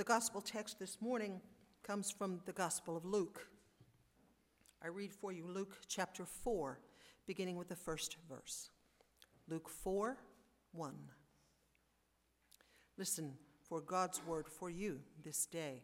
gospel text this morning comes from the Gospel of Luke. I read for you Luke chapter 4, beginning with the first verse. Luke 4:1. Listen for God's word for you this day.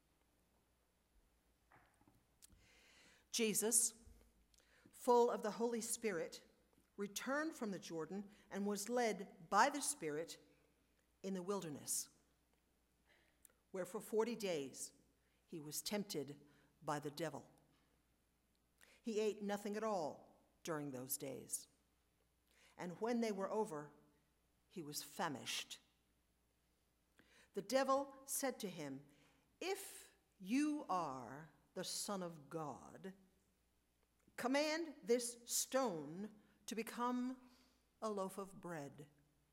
Jesus, full of the Holy Spirit, returned from the Jordan and was led by the Spirit in the wilderness, where for 40 days he was tempted by the devil. He ate nothing at all during those days, and when they were over, he was famished. The devil said to him, "If you are the Son of God, command this stone to become a loaf of bread."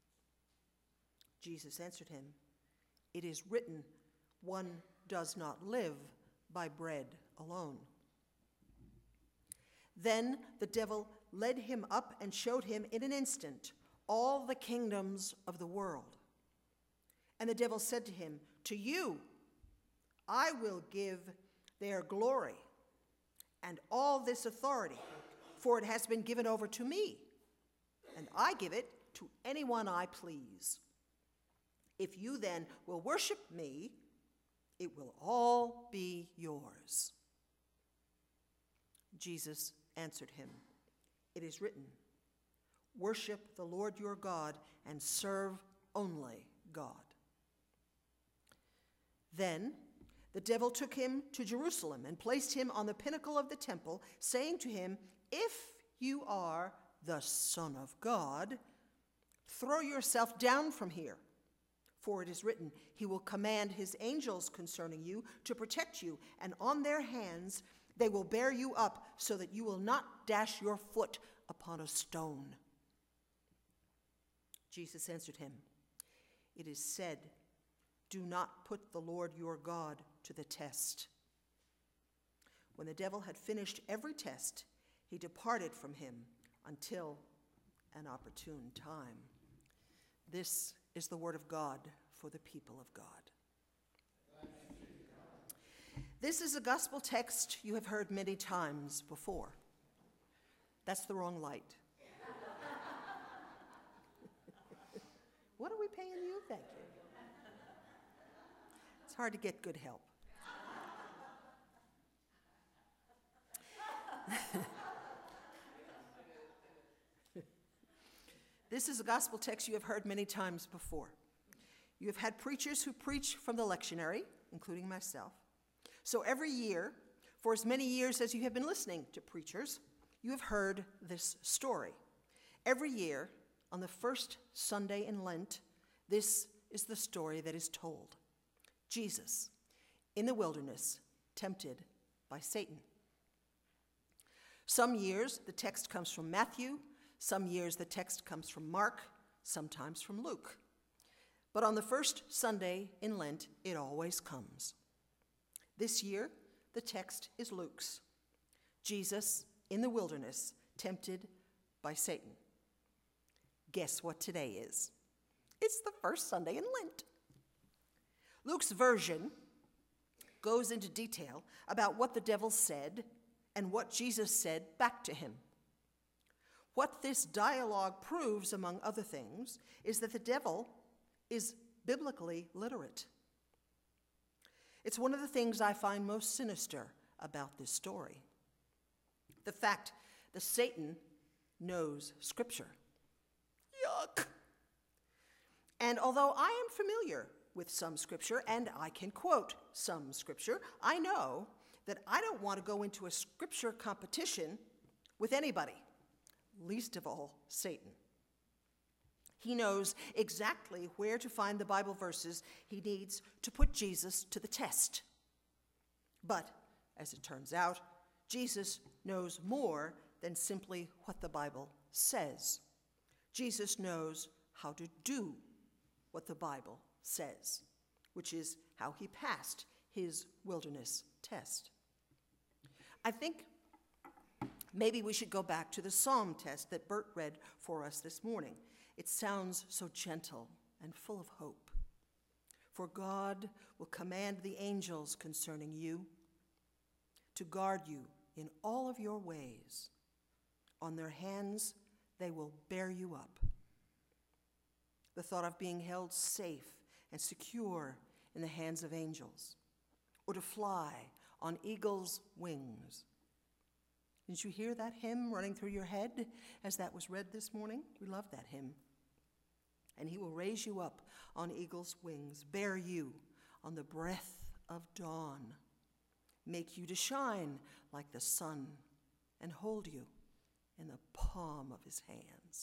Jesus answered him, "It is written, one does not live by bread alone." Then the devil led him up and showed him in an instant all the kingdoms of the world. And the devil said to him, "To you I will give their glory and all this authority, for it has been given over to me, and I give it to anyone I please. If you then will worship me, it will all be yours." Jesus answered him, "It is written, worship the Lord your God and serve only God." Then the devil took him to Jerusalem and placed him on the pinnacle of the temple, saying to him, "If you are the Son of God, throw yourself down from here. For it is written, he will command his angels concerning you to protect you, and on their hands they will bear you up so that you will not dash your foot upon a stone." Jesus answered him, "It is said, do not put the Lord your God to the test." When the devil had finished every test, he departed from him until an opportune time. This is the word of God for the people of God. This is a gospel text you have heard many times before. That's the wrong light. What are we paying you? Thank you. It's hard to get good help. This is a gospel text you have heard many times before. You have had preachers who preach from the lectionary, including myself. So every year, for as many years as you have been listening to preachers, you have heard this story. Every year, on the first Sunday in Lent, this is the story that is told. Jesus, in the wilderness, tempted by Satan. Some years, the text comes from Matthew. Some years, the text comes from Mark, sometimes from Luke. But on the first Sunday in Lent, it always comes. This year, the text is Luke's. Jesus, in the wilderness, tempted by Satan. Guess what today is? It's the first Sunday in Lent. Luke's version goes into detail about what the devil said and what Jesus said back to him. What this dialogue proves, among other things, is that the devil is biblically literate. It's one of the things I find most sinister about this story. The fact that Satan knows Scripture. Yuck! And although I am familiar with some Scripture, and I can quote some Scripture, I know that I don't want to go into a Scripture competition with anybody, least of all Satan. He knows exactly where to find the Bible verses he needs to put Jesus to the test. But, as it turns out, Jesus knows more than simply what the Bible says. Jesus knows how to do what the Bible says, which is how he passed his wilderness test. I think maybe we should go back to the psalm test that Bert read for us this morning. It sounds so gentle and full of hope. For God will command the angels concerning you to guard you in all of your ways. On their hands they will bear you up. The thought of being held safe and secure in the hands of angels, or to fly on eagle's wings. Didn't you hear that hymn running through your head as that was read this morning? We love that hymn. And he will raise you up on eagle's wings, bear you on the breath of dawn, make you to shine like the sun, and hold you in the palm of his hands.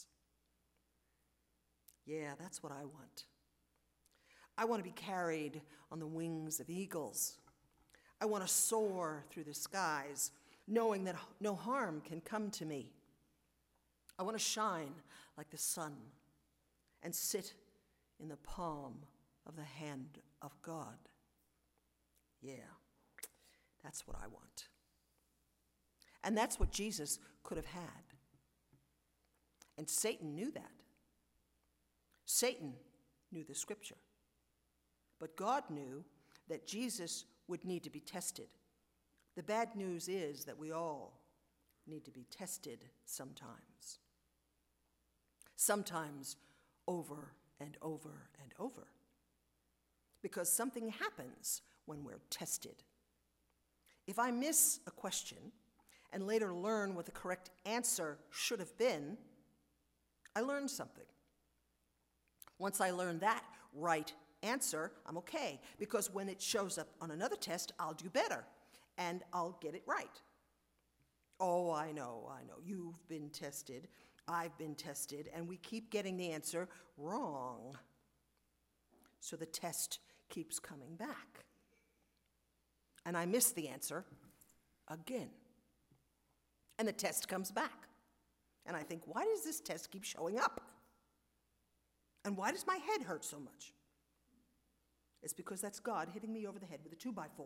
Yeah, that's what I want. I want to be carried on the wings of eagles. I want to soar through the skies, knowing that no harm can come to me. I want to shine like the sun and sit in the palm of the hand of God. Yeah, that's what I want. And that's what Jesus could have had. And Satan knew that. Satan knew the scripture. But God knew that Jesus would need to be tested. The bad news is that we all need to be tested sometimes. Sometimes over and over and over. Because something happens when we're tested. If I miss a question and later learn what the correct answer should have been, I learned something. Once I learn that right answer, I'm okay, because when it shows up on another test, I'll do better, and I'll get it right. Oh, I know, you've been tested, I've been tested, and we keep getting the answer wrong. So the test keeps coming back. And I miss the answer again. And the test comes back. And I think, why does this test keep showing up? And why does my head hurt so much? It's because that's God hitting me over the head with a 2x4.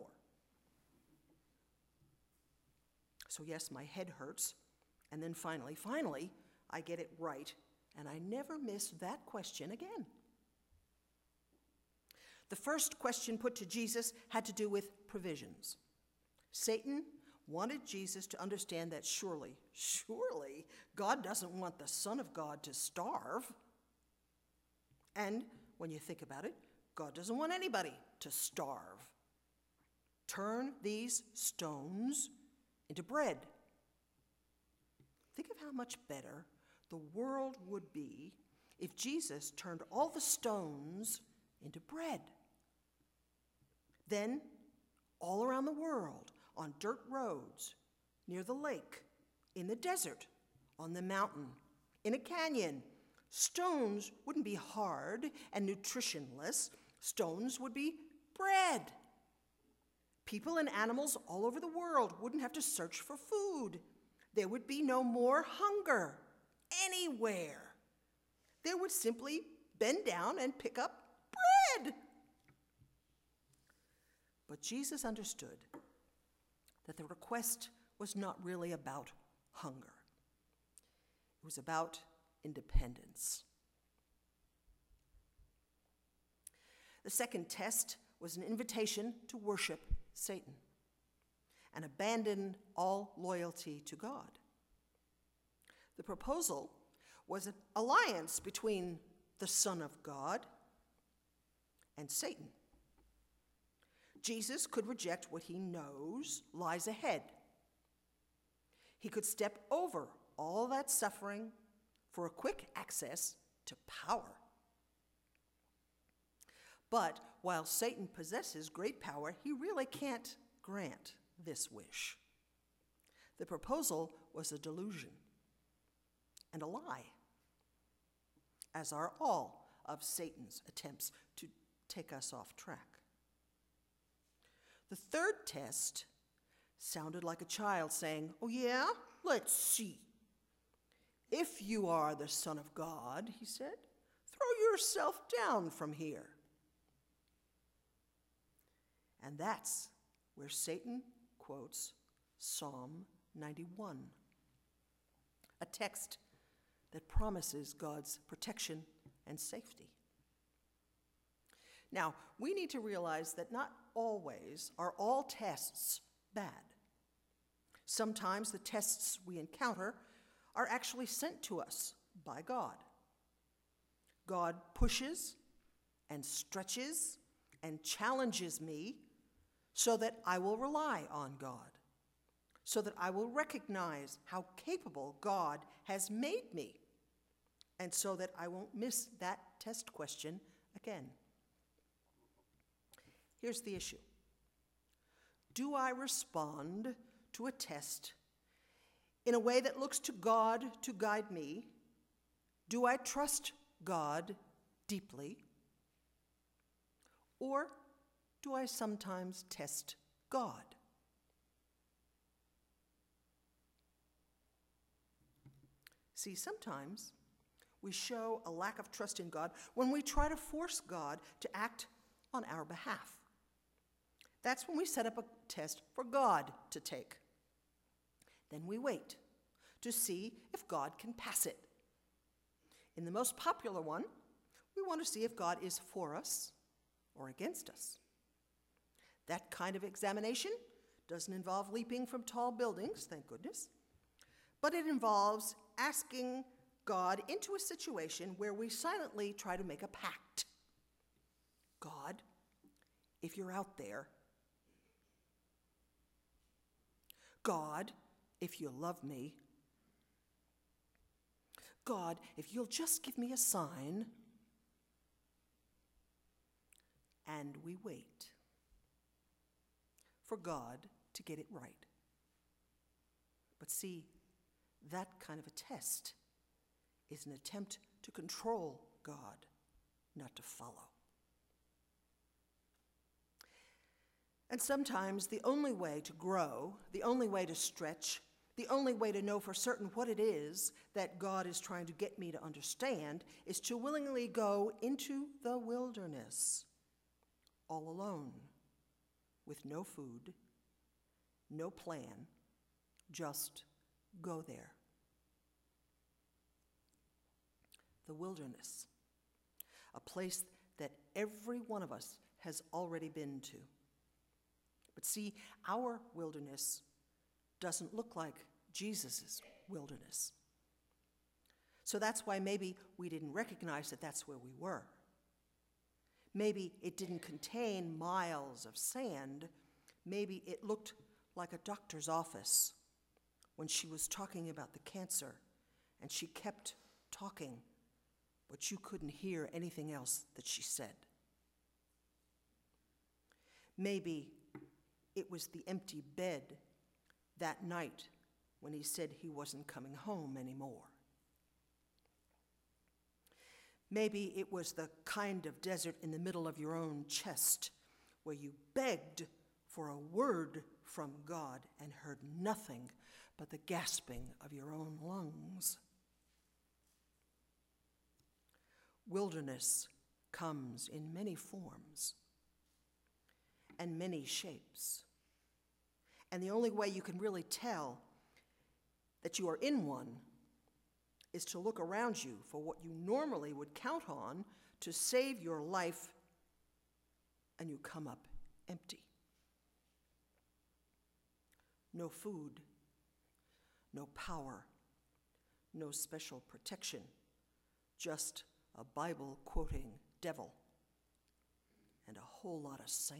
So yes, my head hurts, and then finally, I get it right, and I never miss that question again. The first question put to Jesus had to do with provisions. Satan wanted Jesus to understand that surely, God doesn't want the Son of God to starve. And when you think about it, God doesn't want anybody to starve. Turn these stones into bread. Think of how much better the world would be if Jesus turned all the stones into bread. Then, all around the world, on dirt roads, near the lake, in the desert, on the mountain, in a canyon, stones wouldn't be hard and nutritionless. Stones would be bread. People and animals all over the world wouldn't have to search for food. There would be no more hunger anywhere. They would simply bend down and pick up bread. But Jesus understood that the request was not really about hunger. It was about independence. The second test was an invitation to worship Satan and abandon all loyalty to God. The proposal was an alliance between the Son of God and Satan. Jesus could reject what he knows lies ahead. He could step over all that suffering for a quick access to power. But while Satan possesses great power, he really can't grant this wish. The proposal was a delusion and a lie, as are all of Satan's attempts to take us off track. The third test sounded like a child saying, "Oh yeah, let's see. If you are the Son of God," he said, "throw yourself down from here." And that's where Satan quotes Psalm 91, a text that promises God's protection and safety. Now, we need to realize that not always are all tests bad. Sometimes the tests we encounter are actually sent to us by God. God pushes and stretches and challenges me so that I will rely on God, so that I will recognize how capable God has made me, and so that I won't miss that test question again. Here's the issue. Do I respond to a test in a way that looks to God to guide me? Do I trust God deeply? Or do I sometimes test God? See, sometimes we show a lack of trust in God when we try to force God to act on our behalf. That's when we set up a test for God to take. Then we wait to see if God can pass it. In the most popular one, we want to see if God is for us or against us. That kind of examination doesn't involve leaping from tall buildings, thank goodness, but it involves asking God into a situation where we silently try to make a pact. God, if you're out there, God, if you love me, God, if you'll just give me a sign, and we wait for God to get it right. But see, that kind of a test is an attempt to control God, not to follow. And sometimes the only way to grow, the only way to stretch, the only way to know for certain what it is that God is trying to get me to understand is to willingly go into the wilderness, all alone, with no food, no plan, just go there. The wilderness, a place that every one of us has already been to. But see, our wilderness doesn't look like Jesus' wilderness. So that's why maybe we didn't recognize that that's where we were. Maybe it didn't contain miles of sand. Maybe it looked like a doctor's office when she was talking about the cancer, and she kept talking, but you couldn't hear anything else that she said. Maybe it was the empty bed that night when he said he wasn't coming home anymore. Maybe it was the kind of desert in the middle of your own chest where you begged for a word from God and heard nothing but the gasping of your own lungs. Wilderness comes in many forms and many shapes. And the only way you can really tell that you are in one is to look around you for what you normally would count on to save your life, and you come up empty. No food, no power, no special protection, just a Bible-quoting devil and a whole lot of sand.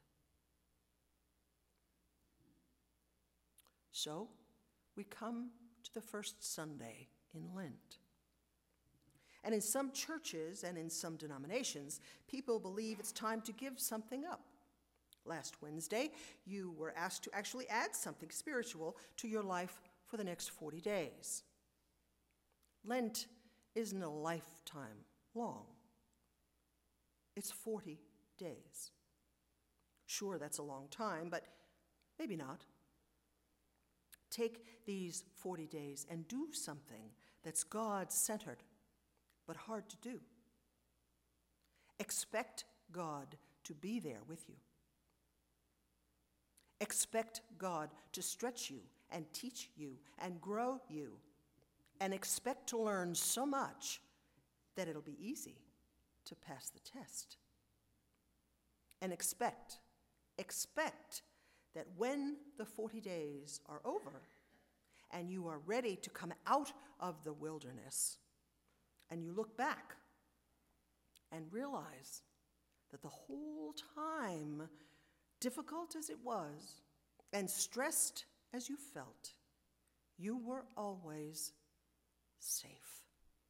So we come to the first Sunday in Lent. And in some churches and in some denominations, people believe it's time to give something up. Last Wednesday, you were asked to actually add something spiritual to your life for the next 40 days. Lent isn't a lifetime long. It's 40 days. Sure, that's a long time, but maybe not. Take these 40 days and do something that's God-centered, but hard to do. Expect God to be there with you. Expect God to stretch you and teach you and grow you, and expect to learn so much that it'll be easy to pass the test. And expect that when the 40 days are over and you are ready to come out of the wilderness, and you look back and realize that the whole time, difficult as it was and stressed as you felt, you were always safe.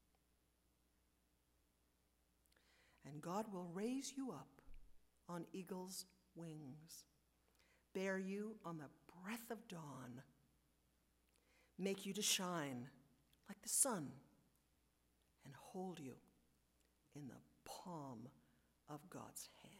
And God will raise you up on eagle's wings, bear you on the breath of dawn, make you to shine like the sun, and hold you in the palm of God's hand.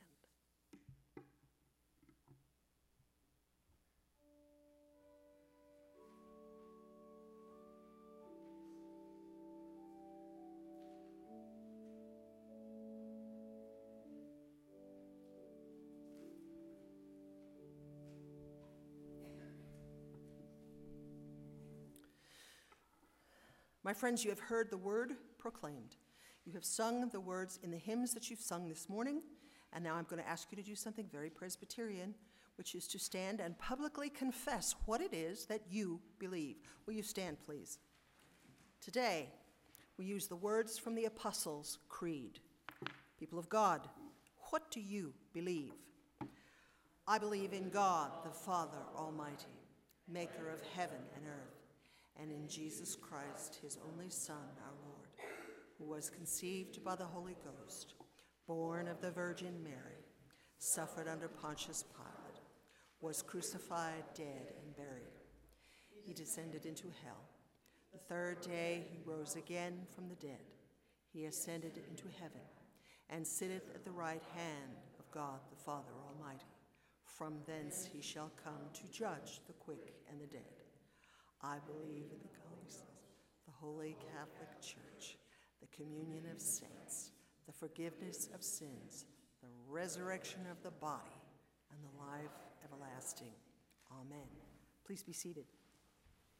My friends, you have heard the word proclaimed. You have sung the words in the hymns that you've sung this morning, and now I'm going to ask you to do something very Presbyterian, which is to stand and publicly confess what it is that you believe. Will you stand, please? Today, we use the words from the Apostles' Creed. People of God, what do you believe? I believe in God, the Father Almighty, maker of heaven and earth, and in Jesus Christ, his only Son, our Lord, who was conceived by the Holy Ghost, born of the Virgin Mary, suffered under Pontius Pilate, was crucified, dead, and buried. He descended into hell. The third day he rose again from the dead. He ascended into heaven and sitteth at the right hand of God the Father Almighty. From thence he shall come to judge the quick and the dead. I believe in the Holy Catholic Church, the communion of saints, the forgiveness of sins, the resurrection of the body, and the life everlasting. Amen. Please be seated.